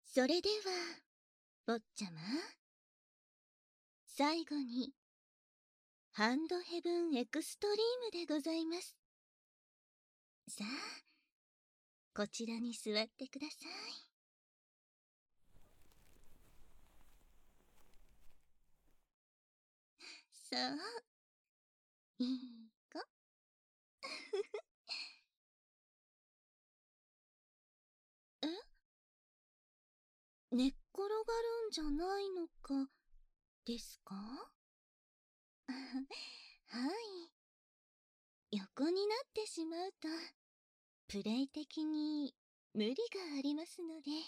それでは坊ちゃま、最後にハンドヘブンエクストリームでございます。さあ、こちらに座ってください。さあ、いいかえ、寝っ転がるんじゃないのかですか？はい。横になってしまうとプレイ的に無理がありますので、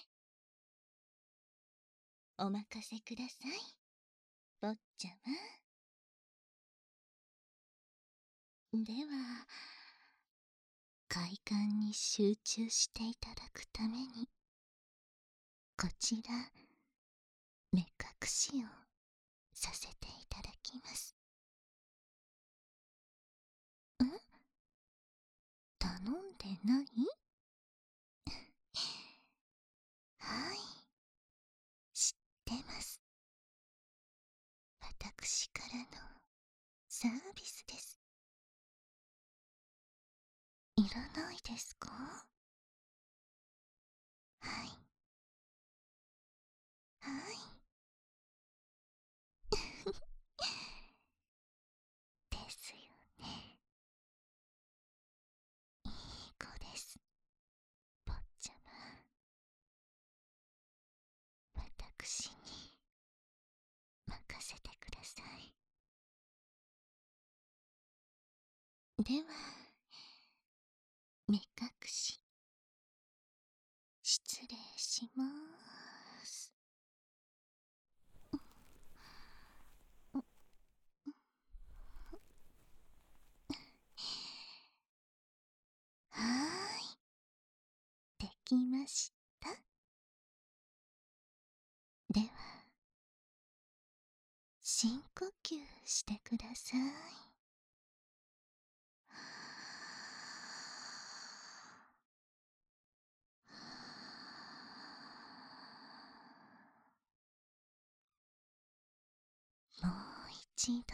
お任せください、坊ちゃま。では、快感に集中していただくために、こちら目隠しをさせていただきます。頼んでない？はい、知ってます。私からのサービスです。いらないですか？はい。はい。ですよね。いい子です、坊ちゃま。私に任せてください。では、目隠し失礼しまーす。はーい、できました。では、深呼吸してください。もう一度。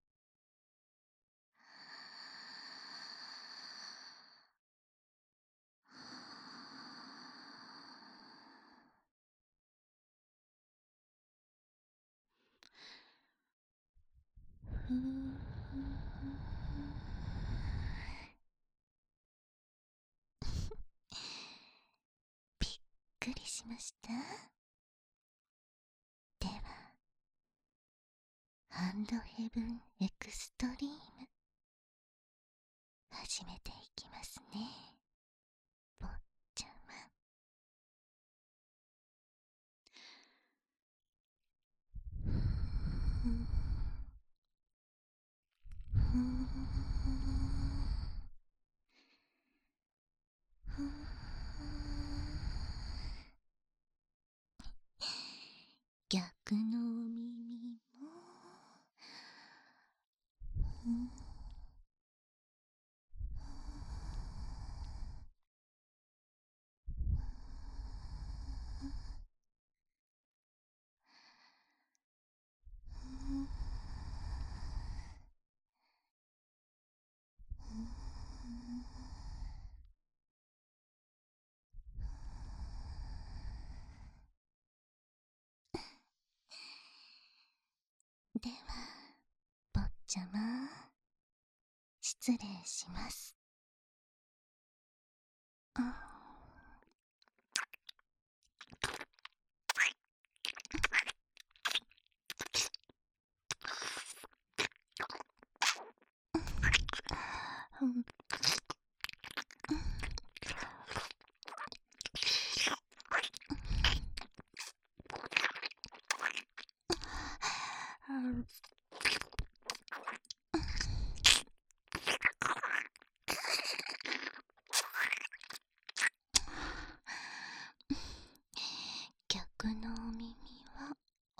ふうびっくりしました？では、ハンドヘブンエクストリーム始めていきますね、坊ちゃま。逆のお耳もでは、坊ちゃま、失礼します。逆のお耳は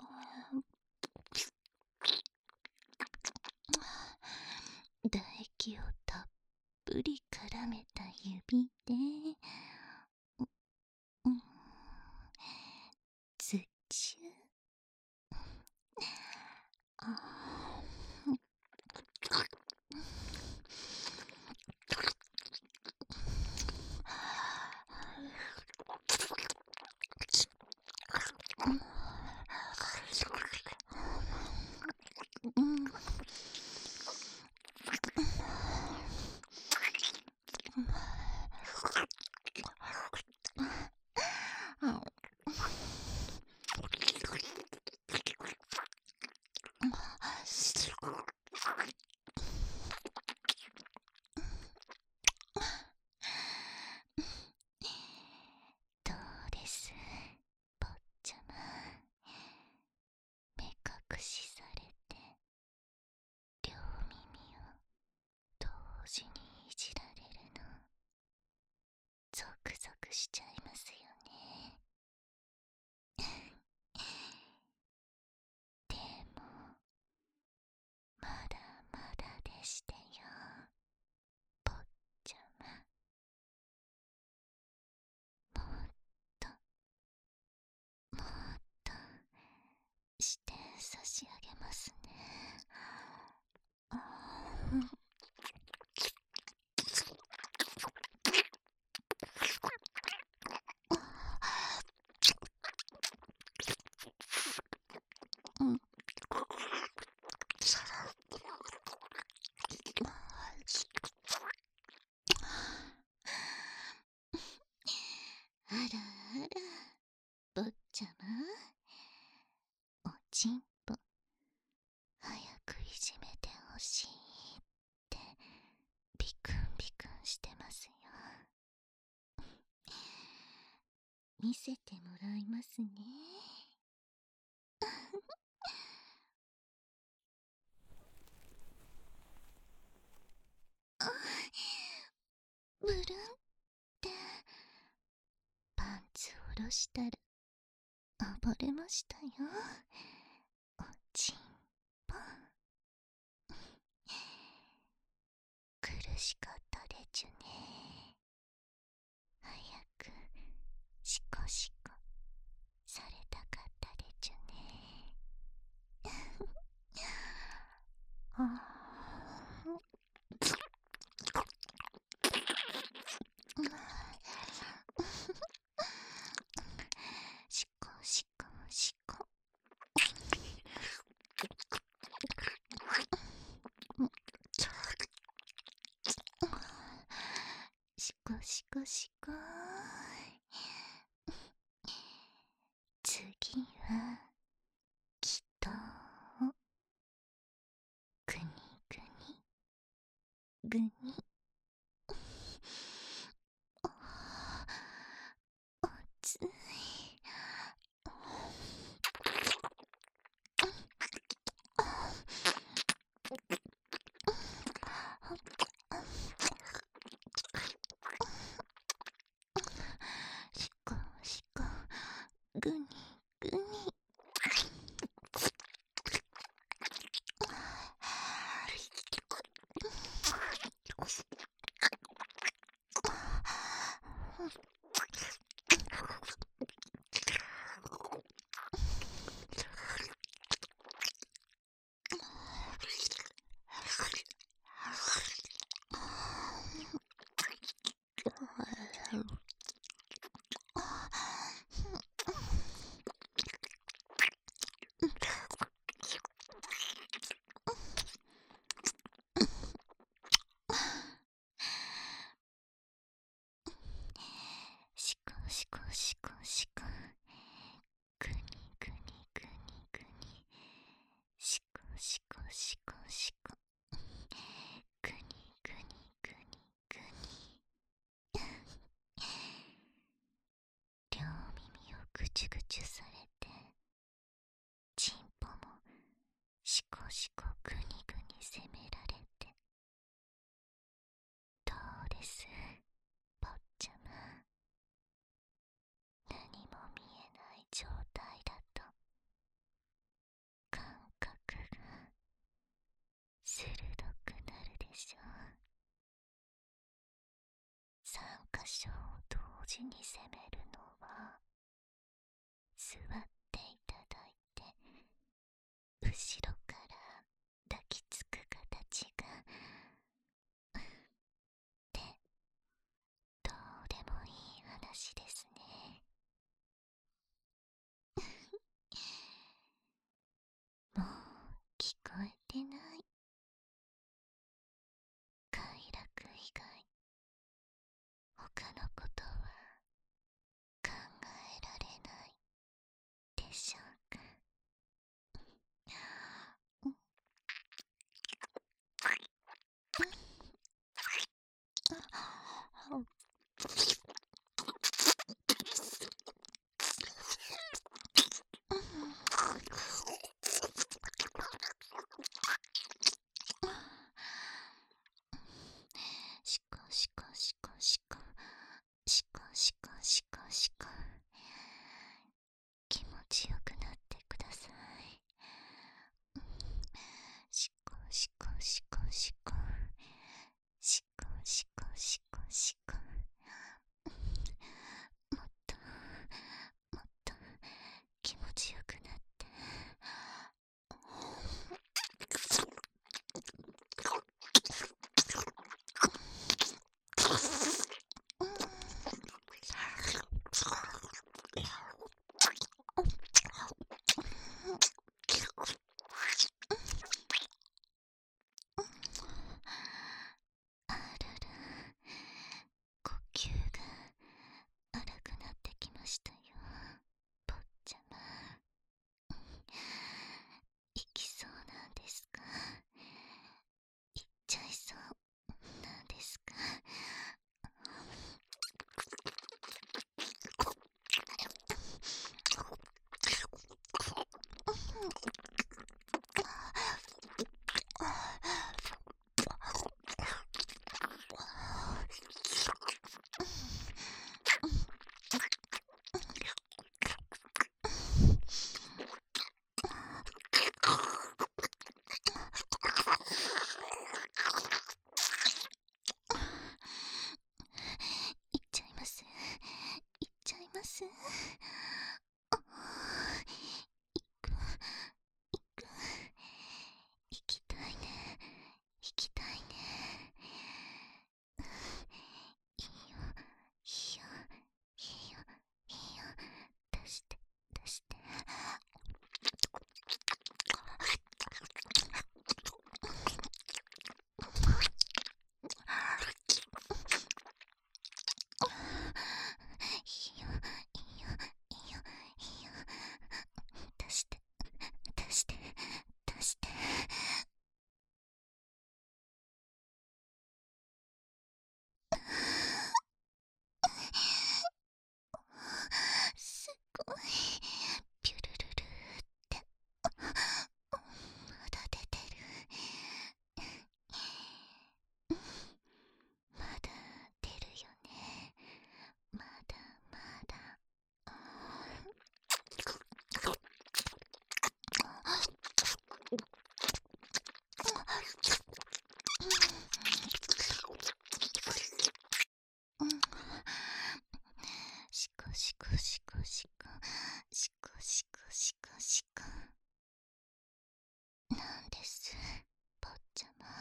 唾液をたっぷり絡めた指でうん。どうです、坊ちゃま。目隠しされて両耳を同時にいじられるのゾクゾクしちゃいますよね。でもまだまだでしてよ、坊ちゃま。もっともっとして差し上げますね。うん。あらあら、坊ちゃま。おちんぽ早くいじめてほしいってビクンビクンしてますよ。見せてもらいますね。ブルンってパンツ下ろしたら暴れましたよ、おちんぽ。苦しかったでちゅね。早くシコシコされたかったでちゅね。あシコシコシコ。シコシコシコ。次はきっとグニグニグニ。おつい。シコシコグニグニ。シコシコシコシコグニグニグニグニ。シコシコシコシコグニグニグニグニ。両耳をぐちゅぐちゅされてチンポもシコシコグニグニ責められて。どうです、坊ちゃま。何も見えない状態だと感覚が鋭くなるでしょう。3箇所を同時に攻めるのは座っていただいて後ろから抱きつく形がでどうでもいい話ですね。 しこしこしこしこ。なんです坊ちゃま。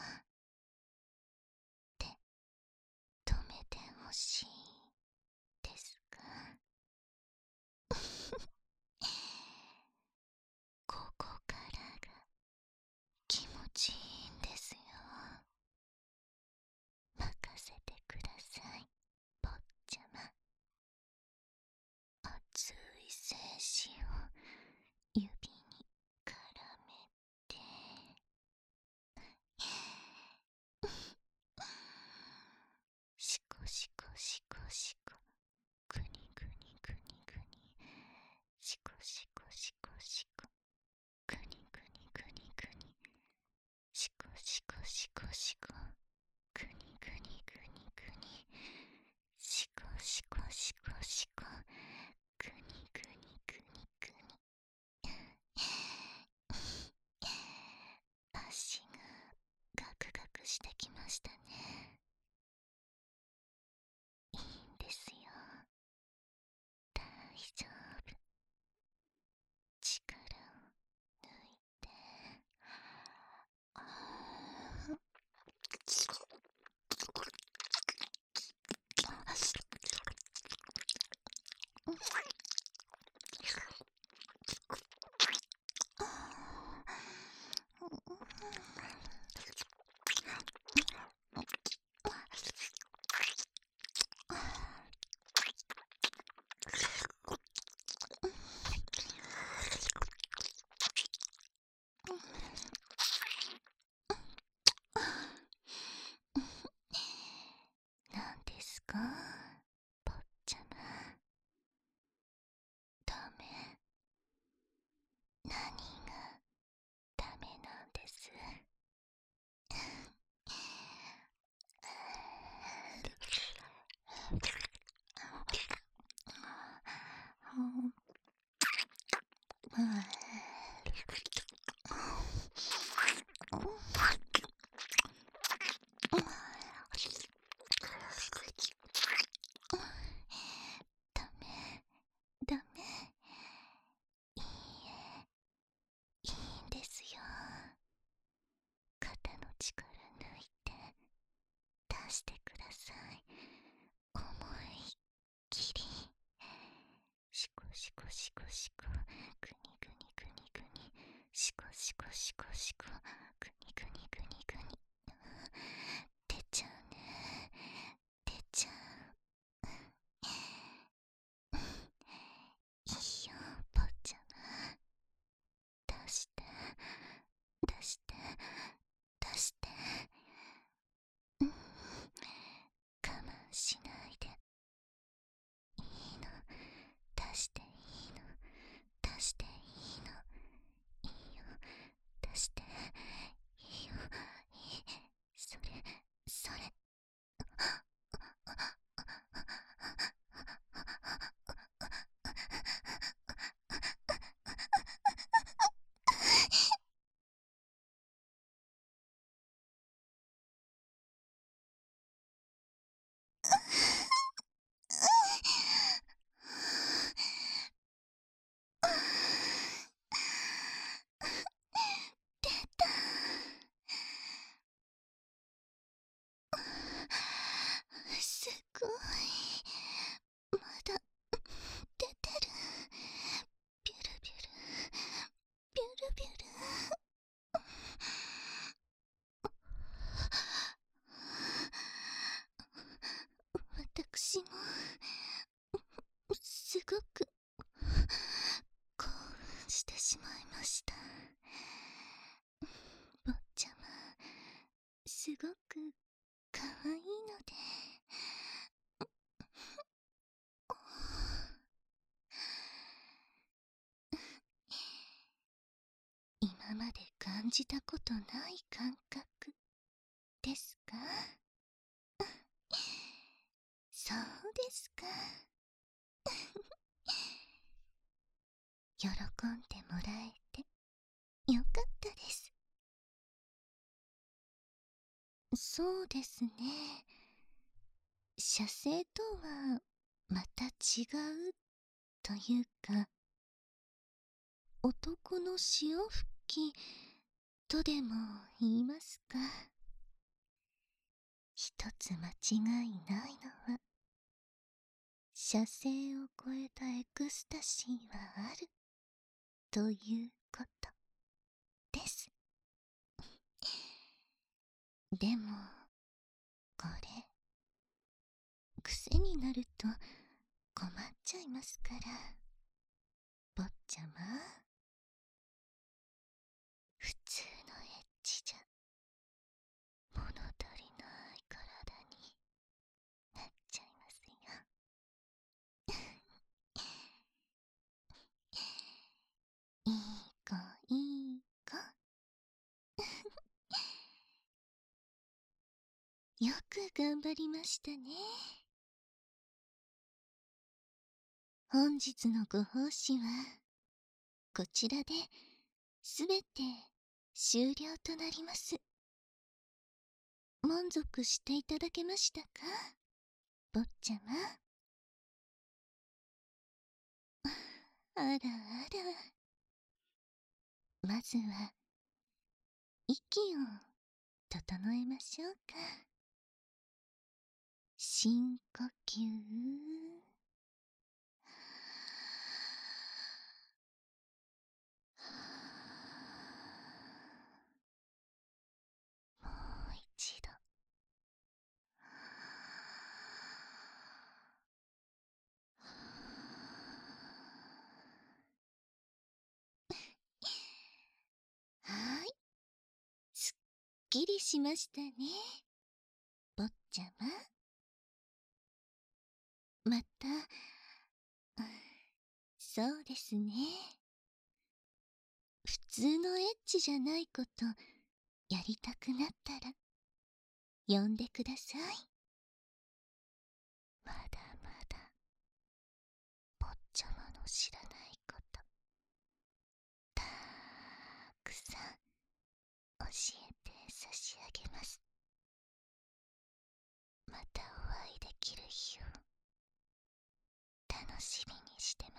手止めてほしいですか？ここからが気持ちいいんですよ。任せてください坊ちゃま。熱い精子を指に絡めてしこしこしこしこ、ぐにぐにぐにぐに、しこしこしこしこ、ぐにぐにぐにぐに、しこしこしこしこ、ぐにぐにぐにぐに、しこしこしこしこ、ぐにぐにぐにぐに。足がガクガクしてきましたね。いいんですよ。大丈夫。力を抜いて。あーなんですか坊ちゃま。ダメ。何がダメなんです？ダメ、ダメ。いいえ、いいんですよ。肩の力抜いて出してください。思いっきり。しこしこしこしこ、ぐにぐにぐにぐに、しこしこしこしこ、ぐにぐにぐにぐに。出ちゃうね、出ちゃう。いいよ坊ちゃま。出して出して出して。我慢しないでいいの。出していいの。出していいの。いいよ。出していいよ。いい。それそれ。出た。すごい。まだ出てる。ビュルビュルビュルビュル。私もすごく興奮してしまいました。坊ちゃま、すごくかわいいので。今まで感じたことない感覚ですか？そうですか。喜んでもらえてよかったです。そうですね。射精とはまた違うというか、 男の潮吹きとでも言いますか。一つ間違いないのは、射精を超えたエクスタシーはあるということです。でもこれ癖になると困っちゃいますから、坊ちゃま。普通のエッチじゃ物足りない体になっちゃいますよ。いい子いい子。よく頑張りましたね。本日のご奉仕はこちらですべて終了となります。満足していただけましたか、坊ちゃま。あらあら。まずは息を整えましょうか。深呼吸。もう一度。はい、すっきりしましたね、坊ちゃま。また、そうですね。普通のエッチじゃないことやりたくなったら呼んでください。まだまだ坊ちゃまの知らないことたくさん教えて差し上げます。またお会いできる日を楽しみにして